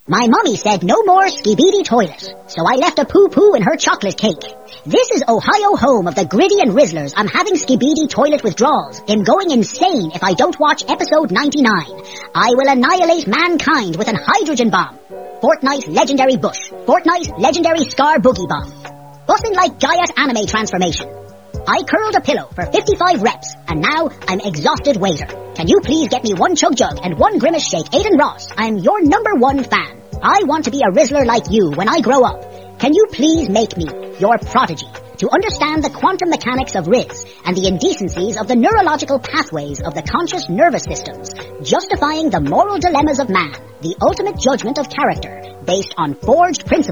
My mommy said no more skibidi toilet, so I left a poo-poo in her chocolate cake. This is Ohio, home of the Gritty and Rizzlers. I'm having skibidi toilet withdrawals. I'm going insane if I don't watch episode 99. I will annihilate mankind with an hydrogen bomb. Fortnite legendary bush. Fortnite legendary scar boogie bomb. Bussin' like Gaiat anime transformation. I curled a pillow for 55 reps, and now I'm exhausted waiter. Can you please get me one chug jug and one grimace shake, Aiden Ross? I'm your #1 fan. I want to be a Rizzler like you when I grow up. Can you please make me your prodigy to understand the quantum mechanics of Riz and the indecencies of the neurological pathways of the conscious nervous systems, justifying the moral dilemmas of man, the ultimate judgment of character, based on forged principles